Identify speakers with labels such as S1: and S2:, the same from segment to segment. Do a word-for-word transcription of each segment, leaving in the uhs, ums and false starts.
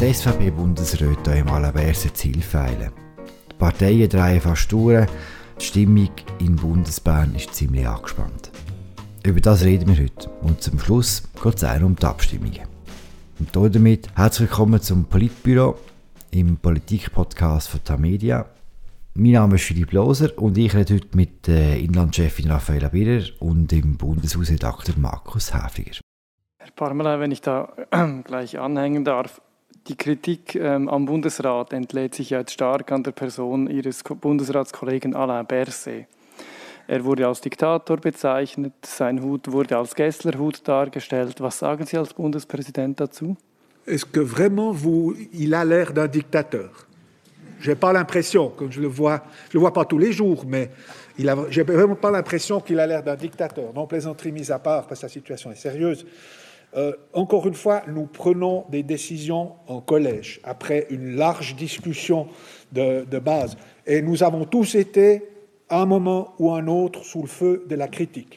S1: die S V P-Bundesräte hier im Alaberse zu Hilfe eilen. Die Parteien drehen fast durch, die Stimmung in Bundesbern ist ziemlich angespannt. Über das reden wir heute und zum Schluss geht es auch um die Abstimmungen. Und damit herzlich willkommen zum Politbüro im Politik-Podcast von Tamedia. Mein Name ist Philipp Loser und ich rede heute mit der Inlandchefin Raffaella Birrer und dem Bundeshausredakteur Markus Häfliger.
S2: Herr Parmelin, wenn ich da gleich anhängen darf, die Kritik ähm, am Bundesrat entlädt sich jetzt stark an der Person Ihres Bundesratskollegen Alain Berset. Er wurde als Diktator bezeichnet, sein Hut wurde als Gessler-Hut dargestellt. Was sagen Sie als Bundespräsident dazu?
S3: Est-ce que vraiment vous, il a l'air d'un dictateur? J'ai pas l'impression, comme je le vois, je le vois pas tous les jours, mais il a, j'ai vraiment pas l'impression qu'il a l'air d'un dictateur. Non, plaisanterie mise à part, parce que la situation est sérieuse. Euh, encore une fois, nous prenons des décisions en collège, après une large discussion de, de base. Et nous avons tous été, à un moment ou un autre, sous le feu de la kritik.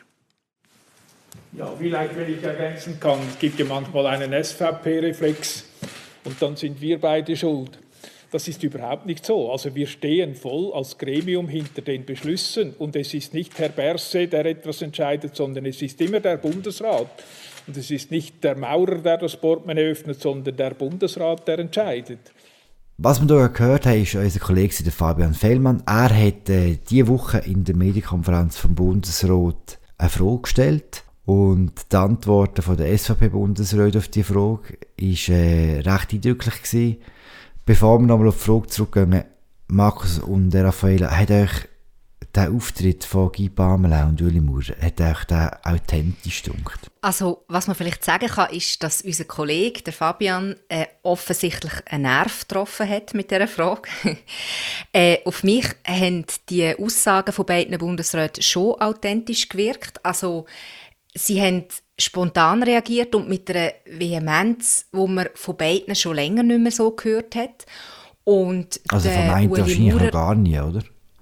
S4: Ja, vielleicht, wenn ich ergänzen kann, es gibt ja manchmal einen S V P-Reflex und dann sind wir beide schuld. Das ist überhaupt nicht so. Also wir stehen voll als Gremium hinter den Beschlüssen und es ist nicht Herr Berset, der etwas entscheidet, sondern es ist immer der Bundesrat. Und es ist nicht der Maurer, der das Portemonnaie öffnet, sondern der Bundesrat, der entscheidet.
S1: Was wir hier gehört haben, ist unser Kollege Fabian Fellmann. Er hat äh, diese Woche in der Medienkonferenz vom Bundesrat eine Frage gestellt. Und die Antworten von der S V P-Bundesräte auf diese Frage war äh, recht eindrücklich gewesen. Bevor wir nochmal auf die Frage zurückgehen, Markus und Raffaella, hat euch der Auftritt von Guy Parmelin und Ueli Maurer, hat euch der authentisch gedunkt?
S5: Also, was man vielleicht sagen kann, ist, dass unser Kollege, der Fabian, äh, offensichtlich einen Nerv getroffen hat mit dieser Frage. äh, auf mich haben die Aussagen von beiden Bundesräten schon authentisch gewirkt. Also, sie haben spontan reagiert und mit einer Vehemenz, die man von beiden schon länger nicht mehr so gehört hat. Und
S1: also von einem wahrscheinlich noch gar nie, oder?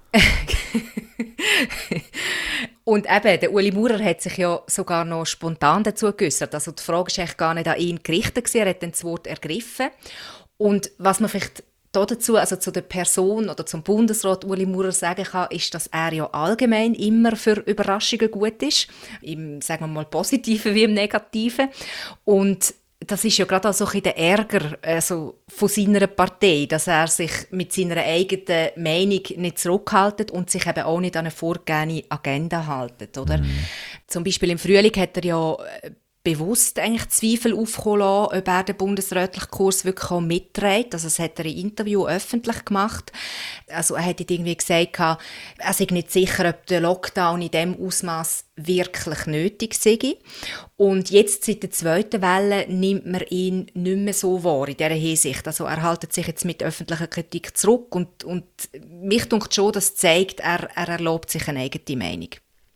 S5: Und eben, der Ueli Maurer hat sich ja sogar noch spontan dazu geäussert. Also die Frage war eigentlich gar nicht an ihn gerichtet, er hat dann das Wort ergriffen. Und was man vielleicht dazu, also zu der Person oder zum Bundesrat Ueli Maurer sagen kann, ist, dass er ja allgemein immer für Überraschungen gut ist. Im, sagen wir mal, Positiven wie im Negativen. Und das ist ja gerade auch so ein bisschen der Ärger also von seiner Partei, dass er sich mit seiner eigenen Meinung nicht zurückhält und sich eben auch nicht an eine vorgegebene Agenda hält. Oder? Mhm. Zum Beispiel im Frühling hat er ja bewusst eigentlich Zweifel aufkommen lassen, ob er den bundesrätlichen Kurs wirklich auch mitträgt. Also das hat er im Interview öffentlich gemacht. Also er hat irgendwie gesagt, er sei nicht sicher, ob der Lockdown in diesem Ausmaß wirklich nötig sei. Und jetzt, seit der zweiten Welle, nimmt man ihn nicht mehr so wahr in dieser Hinsicht. Also er hält sich jetzt mit öffentlicher Kritik zurück und, und mich denkt schon, das zeigt, er, er erlaubt sich eine eigene Meinung.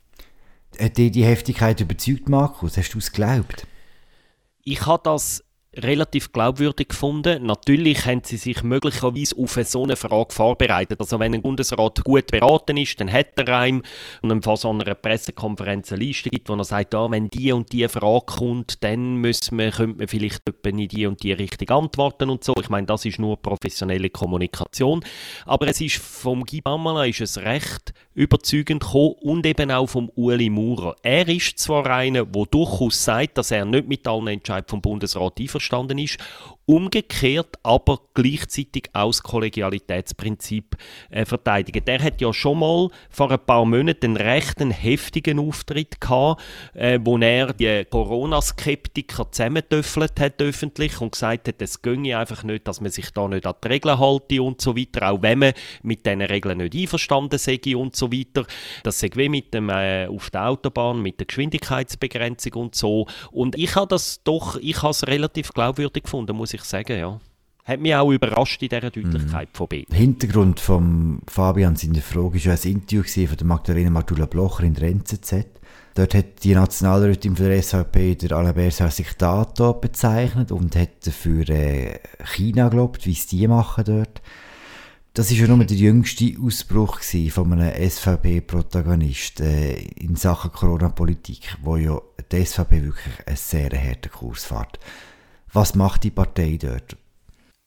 S1: Hat dich die Heftigkeit überzeugt, Markus? Hast du es geglaubt?
S6: Ich habe das relativ glaubwürdig gefunden. Natürlich haben sie sich möglicherweise auf so eine Frage vorbereitet. Also wenn ein Bundesrat gut beraten ist, dann hat er einem und vor so einer Pressekonferenz eine Liste gibt, wo er sagt, ah, wenn die und die Frage kommt, dann müssen wir, könnte man vielleicht in die und die Richtung antworten und so. Ich meine, das ist nur professionelle Kommunikation. Aber es ist vom Guy Parmelin ist es recht überzeugend gekommen und eben auch vom Ueli Maurer. Er ist zwar einer, der durchaus sagt, dass er nicht mit allen Entscheidungen vom Bundesrat einverstanden ist, umgekehrt aber gleichzeitig auch das Kollegialitätsprinzip äh, verteidigt. Der hat ja schon mal vor ein paar Monaten einen recht heftigen Auftritt gehabt, äh, wo er die Corona-Skeptiker zusammentöffelt hat öffentlich und gesagt hat, es ginge einfach nicht, dass man sich da nicht an die Regeln halte und so weiter, auch wenn man mit diesen Regeln nicht einverstanden sei und so weiter. Das sei wie mit dem äh, auf der Autobahn, mit der Geschwindigkeitsbegrenzung und so. Und ich habe das doch, ich habe es relativ glaubwürdig gefunden, muss ich sagen, ja. Hat mich auch überrascht in dieser Deutlichkeit mm. von beiden.
S1: Hintergrund von Fabian seiner Frage war ja ein Interview von der Magdalena Martula-Blocher in der N Z Z. Dort hat die Nationalrätin von der S V P der Alain Berset als Diktator bezeichnet und hat dafür äh, China gelobt, wie es die machen dort. Das war ja nur der jüngste Ausbruch von einem S V P-Protagonist äh, in Sachen Corona-Politik, wo ja die S V P wirklich einen sehr harten Kurs fährt. Was macht die Partei dort?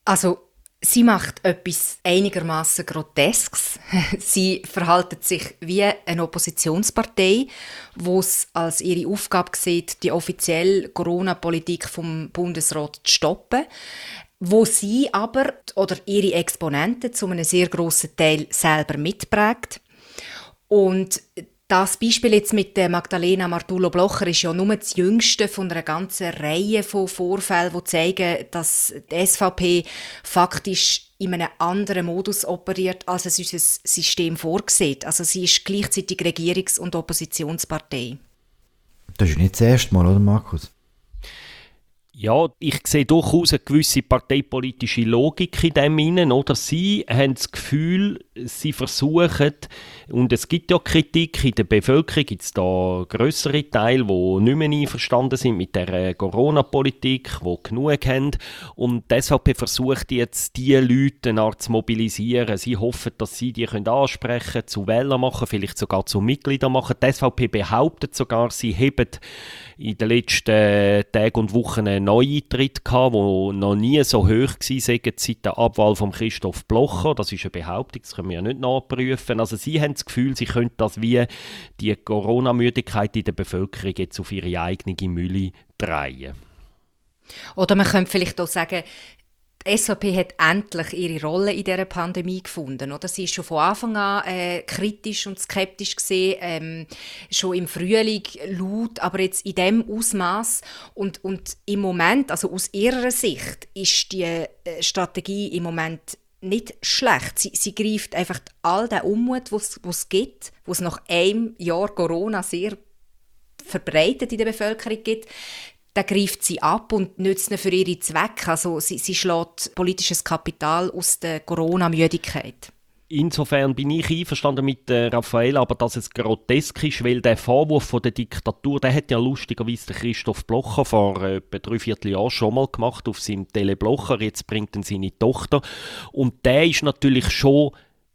S5: Also, sie macht etwas einigermaßen Groteskes. Sie verhält sich wie eine Oppositionspartei, die es als ihre Aufgabe sieht, die offizielle Corona-Politik vom Bundesrat zu stoppen, wo sie aber oder ihre Exponenten zu einem sehr grossen Teil selber mitprägt. Und das Beispiel jetzt mit der Magdalena Martullo-Blocher ist ja nur das jüngste von einer ganzen Reihe von Vorfällen, die zeigen, dass die S V P faktisch in einem anderen Modus operiert, als es unser System vorsieht. Also sie ist gleichzeitig Regierungs- und Oppositionspartei.
S1: Das ist nicht das erste Mal, oder Markus?
S6: Ja, ich sehe durchaus eine gewisse parteipolitische Logik in dem hinein, oder? Sie haben das Gefühl, sie versuchen, und es gibt ja Kritik in der Bevölkerung, gibt es da grössere Teile, die nicht mehr einverstanden sind mit der Corona-Politik, die genug haben. Und die S V P versucht jetzt, diese Leute zu mobilisieren. Sie hoffen, dass sie die ansprechen können, zu Wählern machen, vielleicht sogar zu Mitgliedern machen. Die S V P behauptet sogar, sie haben in den letzten Tagen und Wochen einen Neueintritt gehabt, der noch nie so hoch war seit der Abwahl von Christoph Blocher. Das ist eine Behauptung, das können wir ja nicht nachprüfen. Also sie haben das Gefühl, sie können das wie die Corona-Müdigkeit in der Bevölkerung jetzt auf ihre eigene Mühle drehen.
S5: Oder man könnte vielleicht auch sagen, die S V P hat endlich ihre Rolle in dieser Pandemie gefunden. Oder? Sie war schon von Anfang an äh, kritisch und skeptisch gewesen, ähm, schon im Frühling laut, aber jetzt in diesem Ausmaß. Und, und im Moment, also aus ihrer Sicht, ist die äh, Strategie im Moment nicht schlecht. Sie, sie greift einfach all den Unmut, was es gibt, was nach einem Jahr Corona sehr verbreitet in der Bevölkerung gibt. Dann greift sie ab und nützt ihn für ihre Zwecke. Also sie, sie schlägt politisches Kapital aus der Corona-Müdigkeit.
S6: Insofern bin ich einverstanden mit äh, Raffaella, aber dass es grotesk ist, weil der Vorwurf von der Diktatur, der hat ja lustigerweise der Christoph Blocher vor äh, etwa dreiviertel Jahren schon mal gemacht auf seinem Tele-Blocher, jetzt bringt er seine Tochter. Und der ist natürlich schon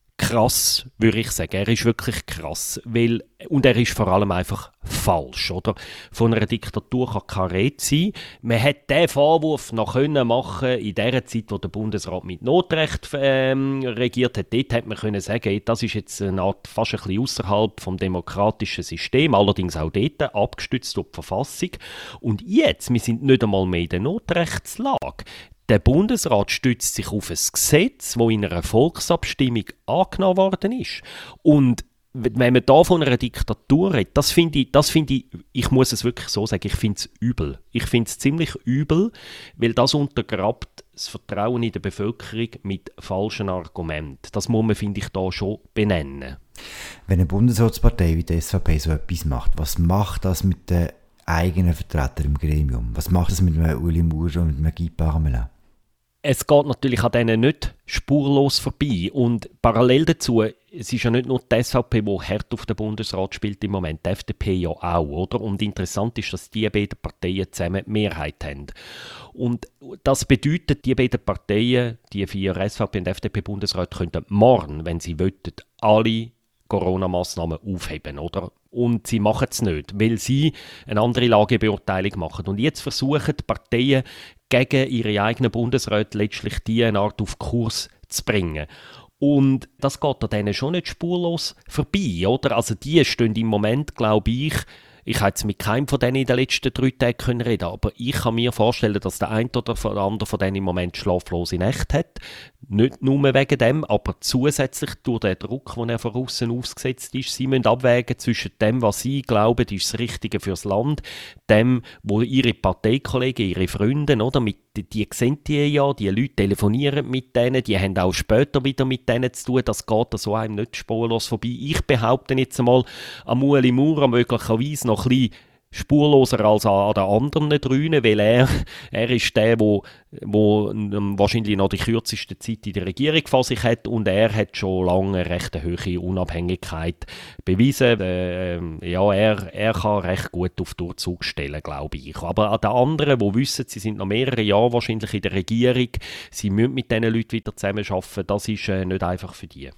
S6: krass, würde ich sagen. Er ist wirklich krass, weil, und er ist vor allem einfach falsch, oder? Von einer Diktatur kann keine Rede sein. Man hätte diesen Vorwurf noch können machen in der Zeit, wo der Bundesrat mit Notrecht ähm, regiert hat. Dort hätte man können sagen, das ist jetzt eine Art, fast ein bisschen außerhalb vom demokratischen System, allerdings auch dort abgestützt auf die Verfassung. Und jetzt, wir sind nicht einmal mehr in der Notrechtslage. Der Bundesrat stützt sich auf ein Gesetz, das in einer Volksabstimmung angenommen worden ist. Und wenn man da von einer Diktatur redet, das finde ich, das finde ich, ich muss es wirklich so sagen, ich finde es übel. Ich finde es ziemlich übel, weil das untergrabt das Vertrauen in der Bevölkerung mit falschen Argumenten. Das muss man, finde ich, da schon benennen.
S1: Wenn eine Bundesratspartei wie die S V P so etwas macht, was macht das mit den eigenen Vertretern im Gremium? Was macht das mit einem Uli Maurer und mit einem Guy Parmelin?
S6: Es geht natürlich an denen nicht spurlos vorbei. Und parallel dazu, es ist ja nicht nur die S V P, die hart auf den Bundesrat spielt im Moment, die F D P ja auch, oder? Und interessant ist, dass die beiden Parteien zusammen die Mehrheit haben. Und das bedeutet, die beiden Parteien, die vier S V P und F D P-Bundesräte, könnten morgen, wenn sie wollten, alle Corona-Massnahmen aufheben, oder? Und sie machen es nicht, weil sie eine andere Lagebeurteilung machen. Und jetzt versuchen die Parteien gegen ihre eigenen Bundesräte letztlich diese Art auf Kurs zu bringen. Und das geht an denen schon nicht spurlos vorbei, oder? Also die stehen im Moment, glaube ich, ich habe jetzt mit keinem von denen in den letzten drei Tagen können reden, aber ich kann mir vorstellen, dass der eine oder der andere von denen im Moment schlaflose Nächte hat. Nicht nur wegen dem, aber zusätzlich durch den Druck, den er von außen ausgesetzt ist. Sie müssen abwägen zwischen dem, was sie glauben, ist das Richtige fürs Land, dem, wo ihre Parteikollegen, ihre Freunde, oder, mit, die sehen die ja, die Leute telefonieren mit denen, die haben auch später wieder mit denen zu tun, das geht so einem nicht spurlos vorbei. Ich behaupte jetzt einmal, am Ueli Maurer möglicherweise noch ein bisschen spurloser als an den anderen drei, weil er, er ist der, der wo, ähm, wahrscheinlich noch die kürzeste Zeit in der Regierung vor sich hat und er hat schon lange eine recht hohe Unabhängigkeit bewiesen. Äh, ja, er, er kann recht gut auf Durchzug stellen, glaube ich. Aber an den anderen, die wissen, sie sind noch mehrere Jahre wahrscheinlich in der Regierung, sie müssen mit diesen Leuten wieder zusammenarbeiten, das ist äh, nicht einfach für die.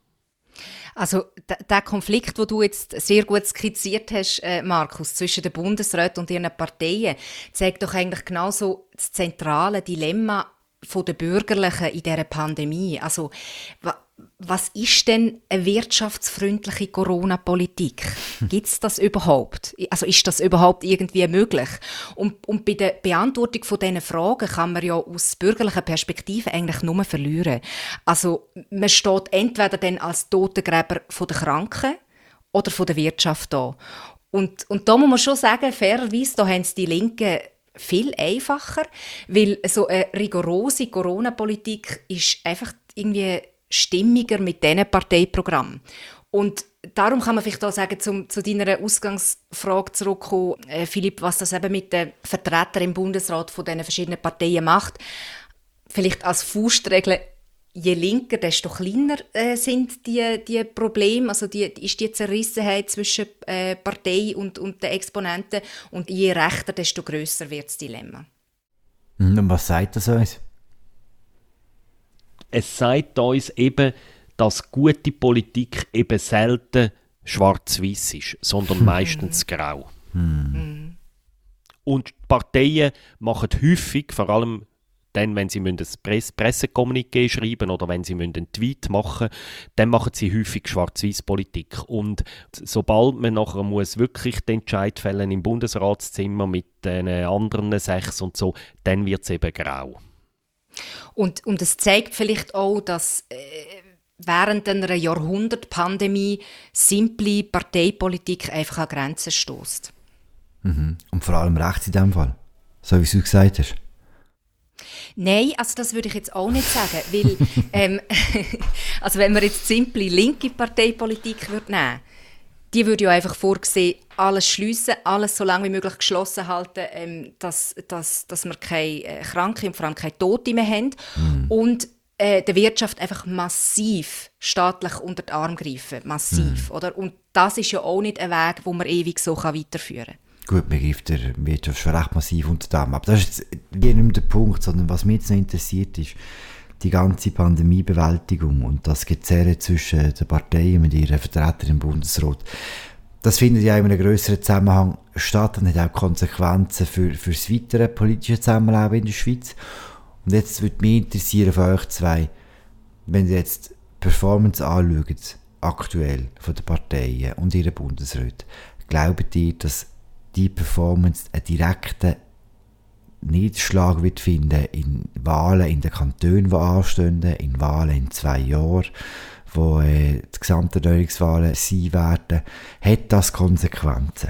S5: Also der Konflikt, den du jetzt sehr gut skizziert hast, äh, Markus, zwischen den Bundesräten und ihren Parteien, zeigt doch eigentlich genauso das zentrale Dilemma von den Bürgerlichen in dieser Pandemie. Also, was ist denn eine wirtschaftsfreundliche Corona-Politik? Gibt es das überhaupt? Also ist das überhaupt irgendwie möglich? Und, und bei der Beantwortung von diesen Fragen kann man ja aus bürgerlicher Perspektive eigentlich nur verlieren. Also man steht entweder dann als Totengräber von der Kranken oder von der Wirtschaft da. Und, und da muss man schon sagen, fairerweise, da haben es die Linken viel einfacher, weil so eine rigorose Corona-Politik ist einfach irgendwie stimmiger mit diesen Parteiprogrammen. Und darum kann man vielleicht auch sagen, zum, zu deiner Ausgangsfrage zurückkommen, äh, Philipp, was das eben mit den Vertretern im Bundesrat von diesen verschiedenen Parteien macht. Vielleicht als Faustregel, je linker, desto kleiner äh, sind die, die Probleme, also die, ist die Zerrissenheit zwischen äh, Partei und, und den Exponenten, und je rechter, desto grösser wird das Dilemma.
S1: Und was sagt das uns?
S6: Es sagt uns eben, dass gute Politik eben selten schwarz-weiß ist, sondern meistens grau.
S1: Hm.
S6: Und die Parteien machen häufig, vor allem dann, wenn sie ein Press- Pressekommuniqué schreiben oder wenn sie einen Tweet machen, dann machen sie häufig schwarz-weiß-Politik. Und sobald man nachher muss wirklich den Entscheid fällen im Bundesratszimmer mit den anderen sechs und so, dann wird es eben grau.
S5: Und, und es zeigt vielleicht auch, dass äh, während einer Jahrhundertpandemie simple Parteipolitik einfach an Grenzen stößt.
S1: Mhm. Und vor allem rechts in diesem Fall, so wie du gesagt hast.
S5: Nein, also das würde ich jetzt auch nicht sagen, weil ähm, also wenn man jetzt simple linke Parteipolitik würde nehmen, die würde ja einfach vorsehen, alles schliessen, alles so lange wie möglich geschlossen halten, ähm, dass, dass, dass wir keine äh, Kranke und vor allem keine Tote mehr haben mm. und äh, der Wirtschaft einfach massiv staatlich unter den Arm greifen, massiv, mm. oder? Und das ist ja auch nicht ein Weg, wo man ewig so weiterführen kann.
S1: Gut, man greift der Wirtschaft schon recht massiv unter den Arm. Aber das ist jetzt nicht mehr der Punkt, sondern was mich jetzt noch interessiert ist, die ganze Pandemiebewältigung und das Gezerre zwischen den Parteien mit ihren Vertretern im Bundesrat. Das findet ja in einem grösseren Zusammenhang statt und hat auch Konsequenzen für, für das weitere politische Zusammenleben in der Schweiz. Und jetzt würde mich interessieren von euch zwei, wenn ihr jetzt die Performance anschaut, aktuell von den Parteien und ihren Bundesräten, glaubt ihr, dass die Performance einen direkten Niederschlag wird finden in Wahlen in den Kantonen, die anstehen, in Wahlen in zwei Jahren, wo äh, die Gesamterneuerungswahlen sein werden, hat das Konsequenzen?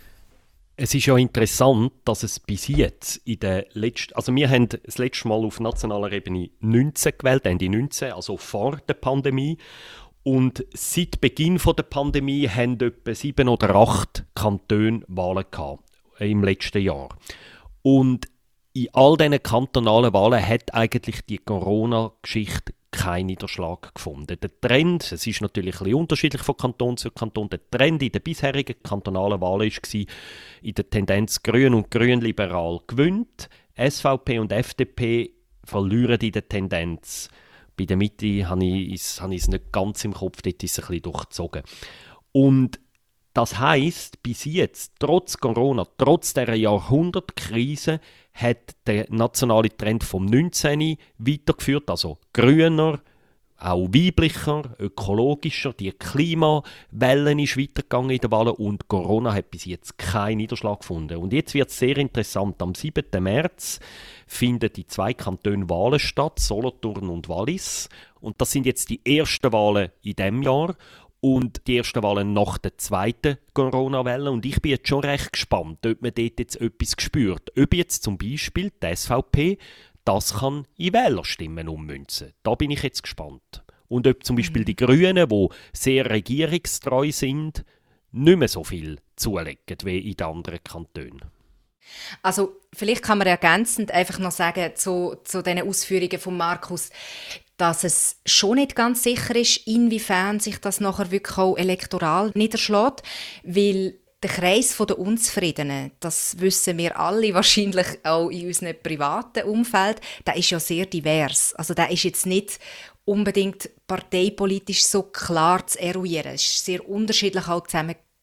S6: Es ist ja interessant, dass es bis jetzt in der letzten, also wir haben das letzte Mal auf nationaler Ebene neunzehn gewählt, Ende neunzehn, also vor der Pandemie. Und seit Beginn der Pandemie haben etwa sieben oder acht Kantone Wahlen gehabt, im letzten Jahr. Und in all diesen kantonalen Wahlen hat eigentlich die Corona-Geschichte keinen Niederschlag gefunden. Der Trend, es ist natürlich ein bisschen unterschiedlich von Kanton zu Kanton, der Trend in den bisherigen kantonalen Wahlen war in der Tendenz Grün und Grünliberal gewinnt, S V P und F D P verlieren in der Tendenz. Bei der Mitte habe ich es nicht ganz im Kopf, dort ist es ein bisschen durchgezogen. Und das heisst, bis jetzt, trotz Corona, trotz dieser Jahrhundertkrise, hat der nationale Trend vom neunzehn weitergeführt, also grüner, auch weiblicher, ökologischer, die Klimawelle ist weitergegangen in den Wahlen und Corona hat bis jetzt keinen Niederschlag gefunden. Und jetzt wird es sehr interessant. Am siebten März finden die zwei Kantone Wahlen statt, Solothurn und Wallis. Und das sind jetzt die ersten Wahlen in diesem Jahr und die ersten Wahlen nach der zweiten Corona-Welle. Und ich bin jetzt schon recht gespannt, ob man dort jetzt etwas spürt. Ob jetzt zum Beispiel die S V P das kann in Wählerstimmen ummünzen. Da bin ich jetzt gespannt. Und ob zum Beispiel die Grünen, die sehr regierungstreu sind, nicht mehr so viel zulegen wie in den anderen Kantonen.
S5: Also vielleicht kann man ergänzend einfach noch sagen zu, zu diesen Ausführungen von Markus, dass es schon nicht ganz sicher ist, inwiefern sich das nachher wirklich auch elektoral niederschlägt, weil der Kreis der Unzufriedenen, das wissen wir alle wahrscheinlich auch in unserem privaten Umfeld, der ist ja sehr divers. Also der ist jetzt nicht unbedingt parteipolitisch so klar zu eruieren. Es ist sehr unterschiedlich auch zusammengesetzt.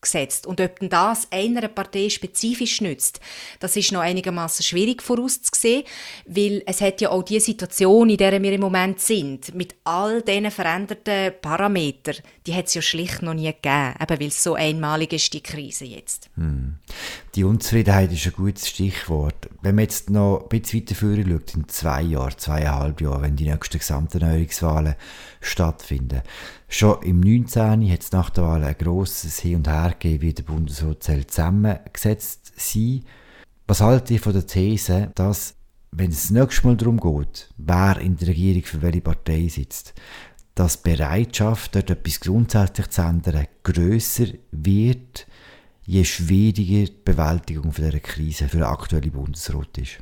S5: vorausgesetzt. Und ob denn das einer Partei spezifisch nützt, das ist noch einigermaßen schwierig vorauszusehen, weil es hat ja auch die Situation, in der wir im Moment sind, mit all diesen veränderten Parametern, die hat es ja schlicht noch nie gegeben, eben weil es so einmalig ist, die Krise jetzt.
S1: Hm. Die Unzufriedenheit ist ein gutes Stichwort. Wenn man jetzt noch ein bisschen weiter vorne schaut, in zwei Jahren, zweieinhalb Jahren, wenn die nächsten Gesamterneuerungswahlen stattfinden. Schon im neunzehn hat es nach der Wahl ein grosses Hin und Her gegeben, wie der Bundesrat zusammengesetzt sein. Was halte ich von der These, dass, wenn es das nächste Mal darum geht, wer in der Regierung für welche Partei sitzt, dass die Bereitschaft, dort etwas grundsätzlich zu ändern, grösser wird, je schwieriger die Bewältigung dieser Krise für den aktuellen Bundesrat ist?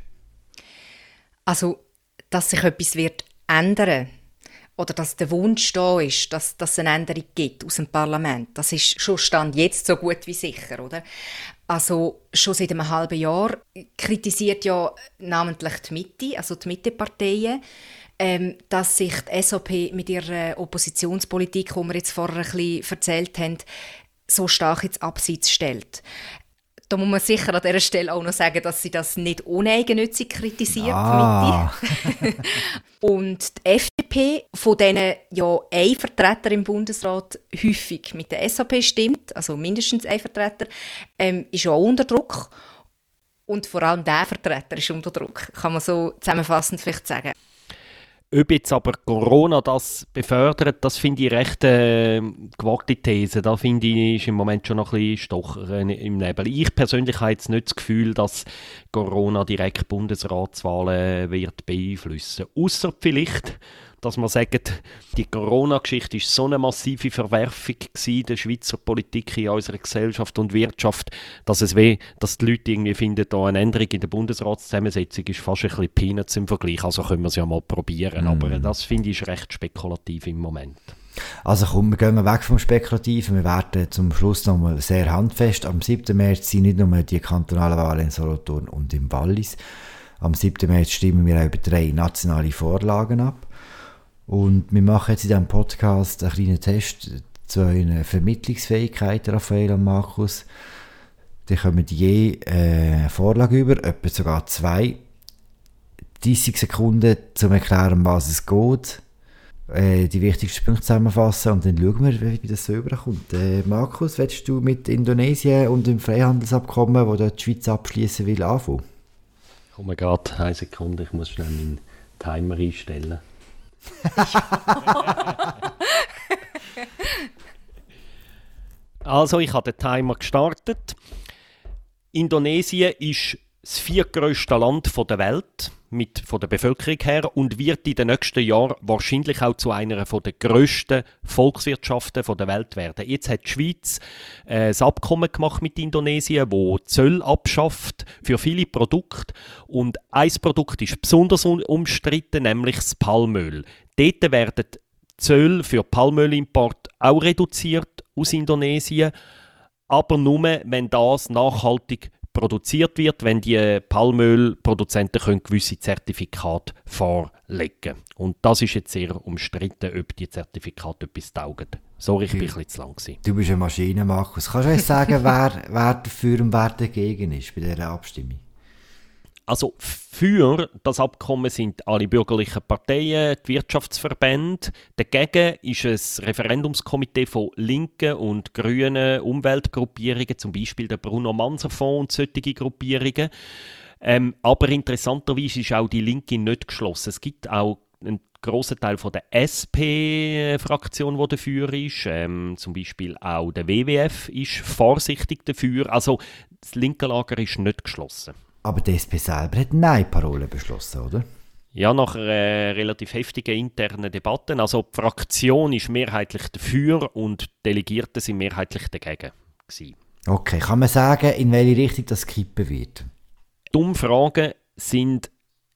S5: Also, dass sich etwas wird ändern oder dass der Wunsch da ist, dass, dass es eine Änderung gibt aus dem Parlament, das ist schon Stand jetzt so gut wie sicher, oder? Also schon seit einem halben Jahr kritisiert ja namentlich die Mitte, also die Mitteparteien, ähm, dass sich die S V P mit ihrer Oppositionspolitik, die wir jetzt vorher ein bisschen erzählt haben, so stark ins Abseits stellt. Da muss man sicher an dieser Stelle auch noch sagen, dass sie das nicht uneigennützig kritisiert,
S1: ah.
S5: die Mitte. Und die F D P, von denen ja ein Vertreter im Bundesrat häufig mit der S V P stimmt, also mindestens ein Vertreter, ähm, ist auch unter Druck. Und vor allem der Vertreter ist unter Druck, kann man so zusammenfassend vielleicht sagen.
S6: Ob jetzt aber Corona das befördert, das finde ich recht äh, gewagte These. Da finde ich, ist im Moment schon noch ein bisschen Stocher im Nebel. Ich persönlich habe jetzt nicht das Gefühl, dass Corona direkt Bundesratswahlen wird beeinflussen. Ausser vielleicht, dass man sagt, die Corona-Geschichte war so eine massive Verwerfung gewesen, der Schweizer Politik in unserer Gesellschaft und Wirtschaft, dass es weh, dass die Leute irgendwie finden, da eine Änderung in der Bundesratszusammensetzung ist fast ein bisschen Peanuts im Vergleich. Also können wir es ja mal probieren. Mm. Aber das finde ich recht spekulativ im Moment.
S1: Also komm, wir gehen weg vom Spekulativen. Wir werden zum Schluss noch mal sehr handfest. Am siebten März sind nicht nur die kantonalen Wahlen in Solothurn und im Wallis. Am siebten März stimmen wir auch über drei nationale Vorlagen ab. Und wir machen jetzt in diesem Podcast einen kleinen Test zu euren Vermittlungsfähigkeiten, Raphael und Markus. Die kommen je äh, eine Vorlage über, etwa sogar zwei. dreißig Sekunden, um zu erklären, um was es geht. Äh, die wichtigsten Punkte zusammenfassen und dann schauen wir, wie das so überkommt. Äh, Markus, willst du mit Indonesien und dem Freihandelsabkommen, das dort die Schweiz abschließen will, anfangen?
S6: Komm mal gerade, eine Sekunde, ich muss schnell meinen Timer einstellen. Also, ich habe den Timer gestartet. Indonesien ist das viertgrößte Land der Welt mit, von der Bevölkerung her und wird in den nächsten Jahren wahrscheinlich auch zu einer der grössten Volkswirtschaften der Welt werden. Jetzt hat die Schweiz äh, ein Abkommen gemacht mit Indonesien, wo Zölle abschafft für viele Produkte. Und ein Produkt ist besonders umstritten, nämlich das Palmöl. Dort werden Zölle für Palmölimport auch reduziert aus Indonesien, aber nur, wenn das nachhaltig produziert wird, wenn die Palmölproduzenten können gewisse Zertifikate vorlegen können. Und das ist jetzt sehr umstritten, ob die Zertifikate etwas taugen. Sorry, ich war ein bisschen zu lang gewesen.
S1: Du bist eine Maschine, Markus. Kannst du uns sagen, wer, wer dafür und wer dagegen ist bei dieser Abstimmung?
S6: Also für das Abkommen sind alle bürgerlichen Parteien, die Wirtschaftsverbände. Dagegen ist ein Referendumskomitee von linken und grünen Umweltgruppierungen, zum Beispiel der Bruno-Manser-Fonds und solche Gruppierungen. Ähm, aber interessanterweise ist auch die Linke nicht geschlossen. Es gibt auch einen grossen Teil von der S P-Fraktion, die dafür ist. Ähm, zum Beispiel auch der W W F ist vorsichtig dafür. Also das linke Lager ist nicht geschlossen.
S1: Aber die S P selber hat Nein-Parole beschlossen, oder?
S6: Ja, nach äh, relativ heftigen internen Debatten. Also die Fraktion ist mehrheitlich dafür und die Delegierten sind mehrheitlich dagegen gewesen.
S1: Okay, kann man sagen, in welche Richtung das kippen wird?
S6: Die Umfragen sind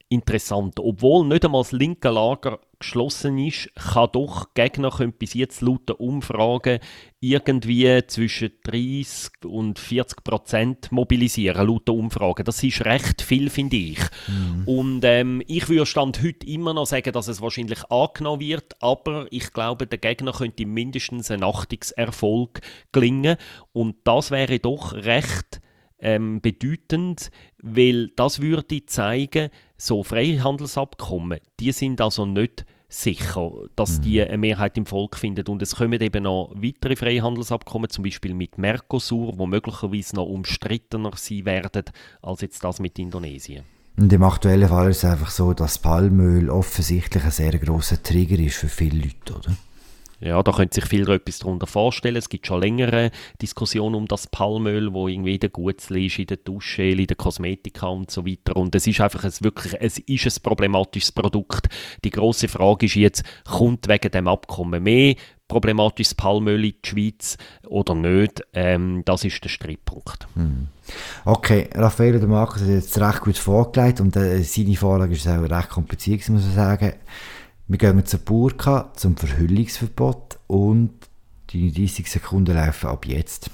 S6: interessant. Obwohl nicht einmal das linke Lager geschlossen ist, kann doch Gegner können bis jetzt laut der Umfragen irgendwie zwischen dreißig und vierzig Prozent mobilisieren, laut der Umfragen. Das ist recht viel, finde ich. Mhm. Und ähm, ich würde Stand heute immer noch sagen, dass es wahrscheinlich angenommen wird, aber ich glaube, der Gegner könnte mindestens ein Achtungserfolg gelingen. Und das wäre doch recht ähm, bedeutend, weil das würde zeigen, so Freihandelsabkommen, die sind also nicht sicher, dass die eine Mehrheit im Volk finden. Und es kommen eben noch weitere Freihandelsabkommen, zum Beispiel mit Mercosur, die möglicherweise noch umstrittener sein werden als jetzt das mit Indonesien.
S1: Und im aktuellen Fall ist es einfach so, dass Palmöl offensichtlich ein sehr grosser Trigger ist für viele Leute, oder?
S6: Ja, da könnte sich viel etwas darunter vorstellen. Es gibt schon längere Diskussionen um das Palmöl, wo irgendwie in der Gutzli ist, in der Duschgel, in der Kosmetika und so weiter. Und es ist einfach ein, wirklich, es ist ein problematisches Produkt. Die grosse Frage ist jetzt, kommt wegen dem Abkommen mehr problematisches Palmöl in die Schweiz oder nicht? Ähm, das ist der Streitpunkt.
S1: Hm. Okay, Raffaele und Markus hat jetzt recht gut vorgelegt und äh, seine Vorlage ist auch recht kompliziert, muss man sagen. Wir gehen zur Burka, zum Verhüllungsverbot und die dreißig Sekunden laufen ab jetzt.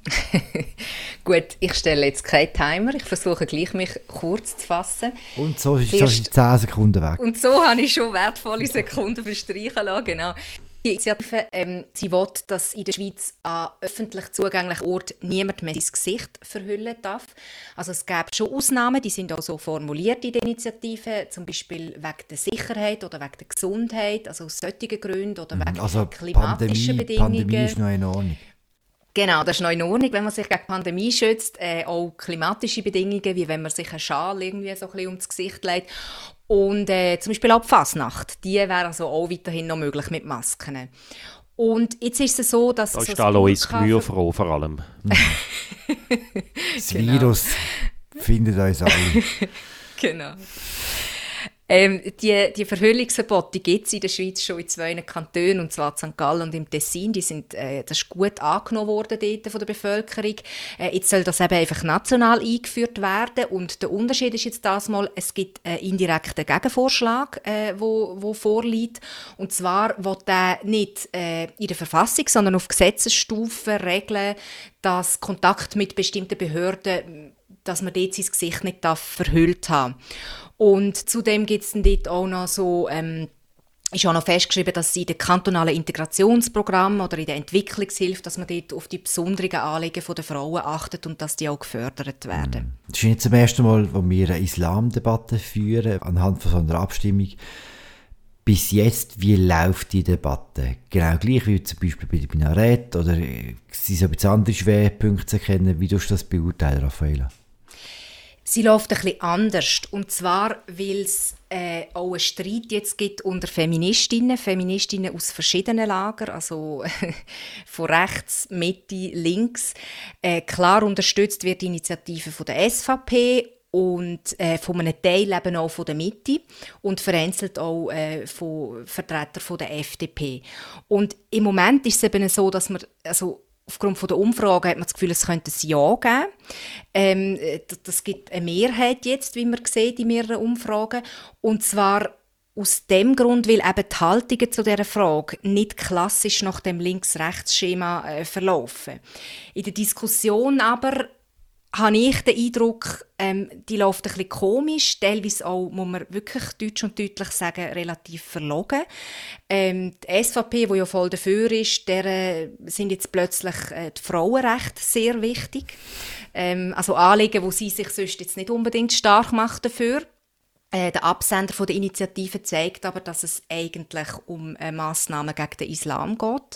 S5: Gut, ich stelle jetzt keinen Timer, ich versuche gleich mich kurz zu fassen.
S1: Und so ist, so ist zehn Sekunden weg.
S5: Und so habe ich schon wertvolle Sekunden verstreichen lassen, genau. Die Initiative, ähm, sie will, dass in der Schweiz an öffentlich zugänglichen Orten niemand mehr sein Gesicht verhüllen darf. Also es gibt schon Ausnahmen, die sind auch so formuliert in der Initiative, zum Beispiel wegen der Sicherheit oder wegen der Gesundheit, also aus solchen Gründen oder wegen
S1: also
S5: klimatischen
S1: Pandemie,
S5: Bedingungen.
S1: Pandemie ist noch in Ordnung.
S5: Genau, das ist noch in Ordnung, wenn man sich gegen die Pandemie schützt. Äh, auch klimatische Bedingungen, wie wenn man sich einen Schal irgendwie so ein bisschen ums Gesicht legt. Und äh, zum Beispiel auch die Fasnacht, die wäre also auch weiterhin noch möglich mit Masken. Und jetzt ist es so, dass...
S6: Da ist
S5: so
S6: Alois Gemüse froh vor allem.
S1: Das genau. Virus findet uns alle.
S5: Genau. Ähm, die, die Verhüllungsverbote gibt es in der Schweiz schon in zwei Kantonen, und zwar in Sankt Gallen und im Tessin. Die sind, äh, das ist gut angenommen worden dort von der Bevölkerung. Äh, jetzt soll das eben einfach national eingeführt werden. Und der Unterschied ist jetzt das mal, es gibt einen indirekten Gegenvorschlag, äh, wo, wo vorliegt. Und zwar will der nicht äh, in der Verfassung, sondern auf Gesetzesstufe regeln, dass Kontakt mit bestimmten Behörden, dass man dort sein Gesicht nicht darf verhüllt haben. Und zudem gibt es dort auch noch so, ähm, ist auch noch festgeschrieben, dass sie in den kantonalen Integrationsprogrammen oder in der Entwicklungshilfe, dass man dort auf die besonderen Anliegen der Frauen achtet und dass die auch gefördert werden.
S1: Das ist nicht zum ersten Mal, wo wir eine Islamdebatte führen, anhand von so einer Abstimmung. Bis jetzt, wie läuft die Debatte? Genau gleich wie zum Beispiel bei der Minarett, oder sind so ein bisschen andere Schwerpunkte zu erkennen? Wie tust du das beurteilen, Raffaele?
S5: Sie läuft ein bisschen anders. Und zwar, weil es äh, auch einen Streit jetzt gibt unter Feministinnen. Feministinnen aus verschiedenen Lagern, also von rechts, Mitte, links. Äh, klar unterstützt wird die Initiative von der S V P und äh, von einem Teil eben auch von der Mitte und vereinzelt auch äh, von Vertretern von der F D P. Und im Moment ist es eben so, dass man... Also, aufgrund von der Umfrage hat man das Gefühl, es könnte ein Ja geben. Ähm, das gibt eine Mehrheit jetzt, wie man sieht in mehreren Umfragen. Und zwar aus dem Grund, weil eben die Haltungen zu dieser Frage nicht klassisch nach dem Links-Rechts-Schema äh, verlaufen. In der Diskussion aber habe ich den Eindruck, ähm, die läuft ein bisschen komisch, teilweise auch, muss man wirklich deutsch und deutlich sagen, relativ verlogen. Ähm, die S V P, die ja voll dafür ist, der äh, sind jetzt plötzlich äh, die Frauenrechte sehr wichtig. Ähm, also Anliegen, wo sie sich sonst jetzt nicht unbedingt stark macht dafür. Äh, der Absender von der Initiative zeigt aber, dass es eigentlich um äh, Massnahmen gegen den Islam geht.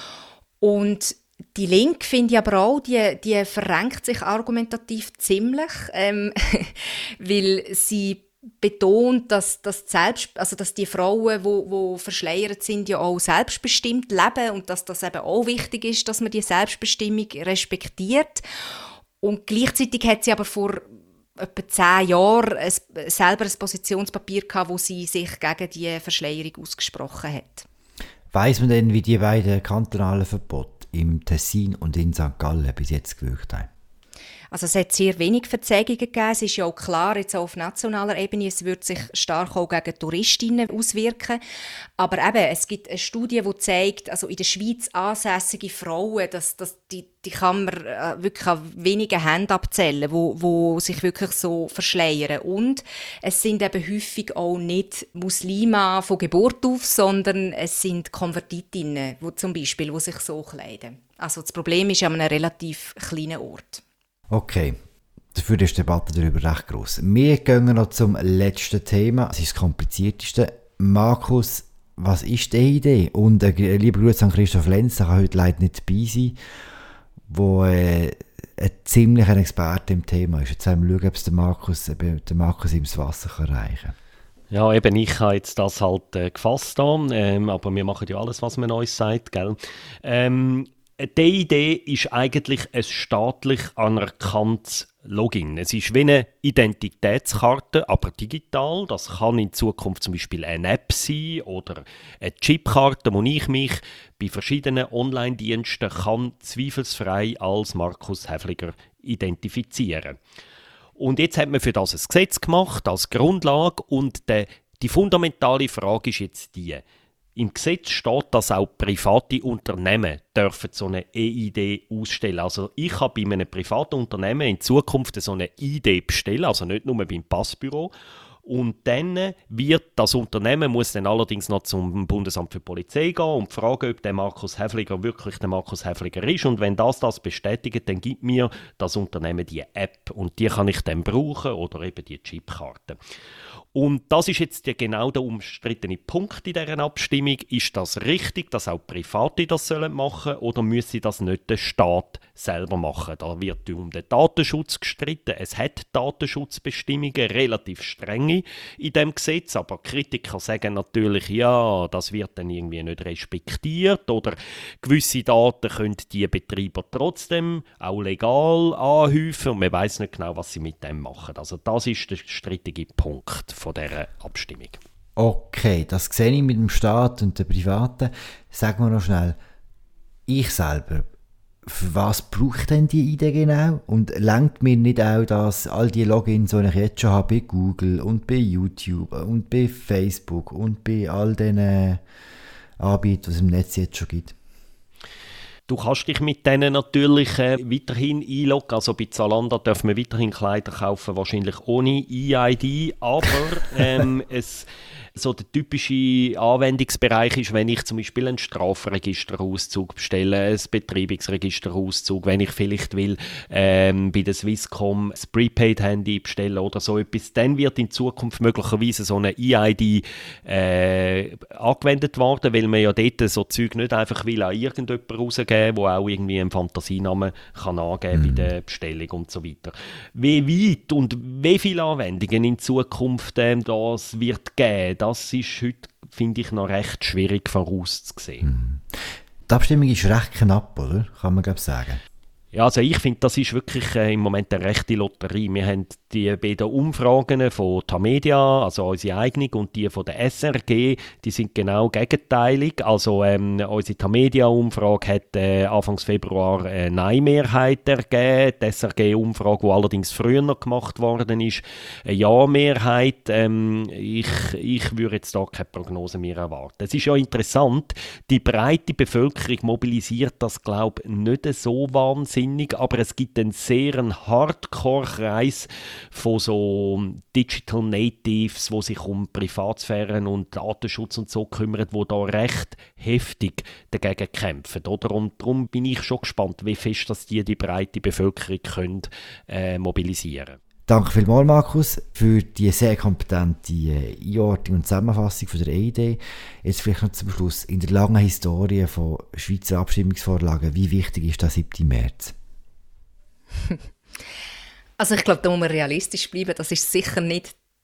S5: Und die Linke, finde ich aber auch, die, die verrenkt sich argumentativ ziemlich, ähm, weil sie betont, dass, dass, selbst, also dass die Frauen, die wo, wo verschleiert sind, ja auch selbstbestimmt leben und dass das eben auch wichtig ist, dass man die Selbstbestimmung respektiert. Und gleichzeitig hat sie aber vor etwa zehn Jahren ein, selber ein Positionspapier gehabt, wo sie sich gegen die Verschleierung ausgesprochen hat.
S1: Weiss man denn, wie die beiden kantonalen Verbote im Tessin und in Sankt Gallen bis jetzt gewirkt haben?
S5: Also es hat sehr wenig Verzögerungen gegeben. Es ist ja auch klar, jetzt auch auf nationaler Ebene, es wird sich stark auch gegen Touristinnen auswirken. Aber eben, es gibt eine Studie, die zeigt, also in der Schweiz ansässige Frauen, dass, dass die, die kann man äh, wirklich an wenigen Händen abzählen, wo, wo sich wirklich so verschleiern. Und es sind eben häufig auch nicht Muslime von Geburt auf, sondern es sind Konvertitinnen, die zum Beispiel, die sich so kleiden. Also das Problem ist an einem relativ kleinen Ort.
S1: Okay, dafür ist die Debatte darüber recht gross. Wir gehen noch zum letzten Thema. Das ist das komplizierteste. Markus, was ist die Idee? Und äh, lieber Grüße an Christoph Lenz, der kann heute leider nicht dabei sein, der äh, ein ziemlicher Experte im Thema ist. Jetzt wollen wir schauen, ob es der Markus, ob der Markus ihm das Wasser kann reichen kann.
S6: Ja, eben, ich habe jetzt das halt äh, gefasst da, ähm, aber wir machen ja alles, was man uns sagt, gell? Ähm, Die Idee ist eigentlich ein staatlich anerkanntes Login. Es ist wie eine Identitätskarte, aber digital. Das kann in Zukunft zum Beispiel eine App sein oder eine Chipkarte, wo ich mich bei verschiedenen Online-Diensten kann zweifelsfrei als Markus Häfliger identifizieren. Und jetzt hat man für das ein Gesetz gemacht als Grundlage und de, die fundamentale Frage ist jetzt die: Im Gesetz steht, dass auch private Unternehmen dürfen so eine E I D ausstellen. Also ich kann bei einem privaten Unternehmen in Zukunft so eine I D bestellen, also nicht nur beim Passbüro. Und dann wird das Unternehmen muss dann allerdings noch zum Bundesamt für Polizei gehen und fragen, ob der Markus Häfliger wirklich der Markus Häfliger ist. Und wenn das das bestätigt, dann gibt mir das Unternehmen die App und die kann ich dann brauchen oder eben die Chipkarte. Und das ist jetzt der, genau der umstrittene Punkt in dieser Abstimmung. Ist das richtig, dass auch Private das machen sollen oder müsse das nicht der Staat selber machen? Da wird um den Datenschutz gestritten. Es hat Datenschutzbestimmungen, relativ strenge in dem Gesetz, aber Kritiker sagen natürlich, ja, das wird dann irgendwie nicht respektiert oder gewisse Daten können die Betreiber trotzdem auch legal anhäufen und man weiss nicht genau, was sie mit dem machen. Also das ist der strittige Punkt von dieser Abstimmung.
S1: Okay, das sehe ich mit dem Staat und den Privaten. Sag mal noch schnell, ich selber, für was braucht denn die I D genau? Und lenkt mir nicht auch, dass all die Logins, die ich jetzt schon habe, bei Google und bei YouTube und bei Facebook und bei all diesen Anbietern, die es im Netz jetzt schon gibt?
S6: Du kannst dich mit denen natürlich äh, weiterhin einloggen. Also bei Zalando dürfen wir weiterhin Kleider kaufen, wahrscheinlich ohne E I D. Aber ähm, es, so der typische Anwendungsbereich ist, wenn ich zum Beispiel einen Strafregisterauszug bestelle, einen Betreibungsregisterauszug, wenn ich vielleicht will ähm, bei der Swisscom das Prepaid-Handy bestellen oder so etwas, dann wird in Zukunft möglicherweise so eine E I D äh, angewendet werden, weil man ja dort so Zeug nicht einfach will an irgendjemanden rausgeben, der auch irgendwie einen Fantasienamen kann angeben mhm. bei der Bestellung und so weiter. Wie weit und wie viele Anwendungen in Zukunft ähm, das wird geben, das ist heute, finde ich, noch recht schwierig vorauszusehen.
S1: Mhm. Die Abstimmung ist recht knapp, oder? Kann man, glaube ich, sagen.
S6: Ja, also ich finde, das ist wirklich äh, im Moment eine rechte Lotterie. Wir haben die beiden Umfragen von Tamedia, also unsere eigene, und die von der S R G, die sind genau gegenteilig. Also ähm, unsere Tamedia-Umfrage hat äh, Anfang Februar eine Nein-Mehrheit ergeben. Die S R G-Umfrage, die allerdings früher noch gemacht worden ist, eine Ja-Mehrheit. Ähm, ich, ich würde jetzt da keine Prognose mehr erwarten. Es ist ja interessant, die breite Bevölkerung mobilisiert das, glaube ich, nicht so wahnsinnig. Aber es gibt einen sehr Hardcore-Kreis von so Digital Natives, die sich um Privatsphäre und Datenschutz und so kümmern, die da recht heftig dagegen kämpfen. Oder? Und darum bin ich schon gespannt, wie fest dass die die breite Bevölkerung können, äh, mobilisieren können.
S1: Danke vielmals, Markus, für die sehr kompetente Einordnung und Zusammenfassung von der E I D. Jetzt vielleicht noch zum Schluss. In der langen Historie von Schweizer Abstimmungsvorlagen, wie wichtig ist der siebten März?
S5: Also ich glaube, da muss man realistisch bleiben. Das ist sicher nicht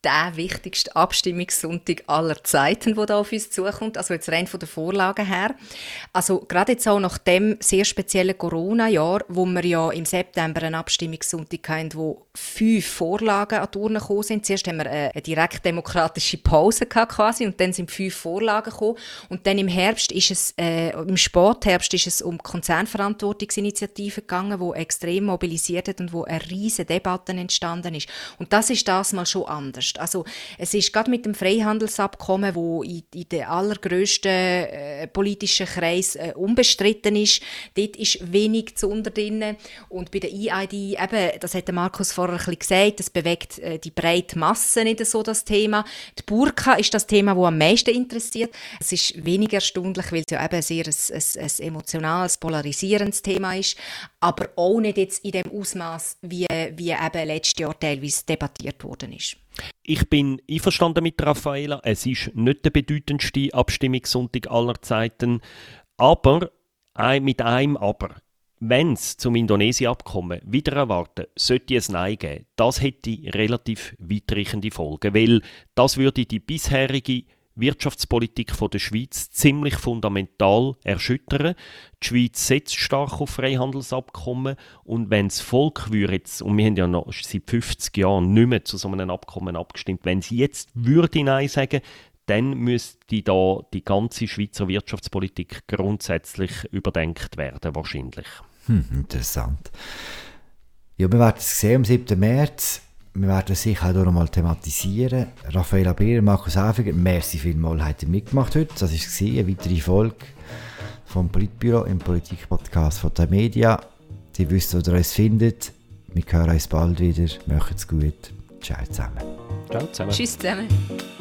S5: der wichtigste Abstimmungssonntag aller Zeiten, der da auf uns zukommt. Also jetzt rein von der Vorlage her. Also gerade jetzt auch nach dem sehr speziellen Corona-Jahr, wo wir ja im September einen Abstimmungssonntag hatten, wo fünf Vorlagen an die Urne gekommen sind. Zuerst haben wir eine direktdemokratische Pause gehabt quasi und dann sind fünf Vorlagen gekommen. Und dann im Herbst ist es, äh, im Spätherbst ist es um die Konzernverantwortungsinitiative gegangen, die extrem mobilisiert hat und wo eine riesige Debatte entstanden ist. Und das ist das mal schon anders. Also es ist gerade mit dem Freihandelsabkommen, wo in, in den allergrössten äh, politischen Kreis äh, unbestritten ist, dort ist wenig zu unter drin. Und bei der E I D, eben, das hat Markus vorher ein bisschen gesagt, das bewegt äh, die breite Masse nicht so das Thema. Die Burka ist das Thema, das am meisten interessiert. Es ist weniger erstaunlich, weil es ja eben sehr ein, ein, ein emotionales, polarisierendes Thema ist, aber auch nicht jetzt in dem Ausmaß, wie, wie eben letztes Jahr teilweise debattiert worden ist.
S6: Ich bin einverstanden mit Raffaela. Es ist nicht der bedeutendste Abstimmungssonntag aller Zeiten, aber mit einem Aber. Wenn es zum Indonesien-Abkommen wieder erwarten, sollte es Nein geben, das hätte relativ weitreichende Folgen, weil das würde die bisherige Wirtschaftspolitik von der Schweiz ziemlich fundamental erschüttern. Die Schweiz setzt stark auf Freihandelsabkommen und wenn das Volk würde jetzt, und wir haben ja noch seit fünfzig Jahren nicht mehr zu so einem Abkommen abgestimmt, wenn sie jetzt würde Nein sagen, dann müsste da die ganze Schweizer Wirtschaftspolitik grundsätzlich überdenkt werden, wahrscheinlich.
S1: Hm, interessant. Ja, wir werden es sehen am siebten März. Wir werden es sicher auch noch mal thematisieren. Raffaela Beer, Markus Häfiger, merci vielmals, habt ihr mitgemacht heute. Das war eine weitere Folge vom Politbüro im Politik-Podcast von der Media. Ihr wisst, wo ihr uns findet. Wir hören uns bald wieder. Macht's gut. Ciao zusammen.
S6: Ciao zusammen.
S5: Tschüss zusammen.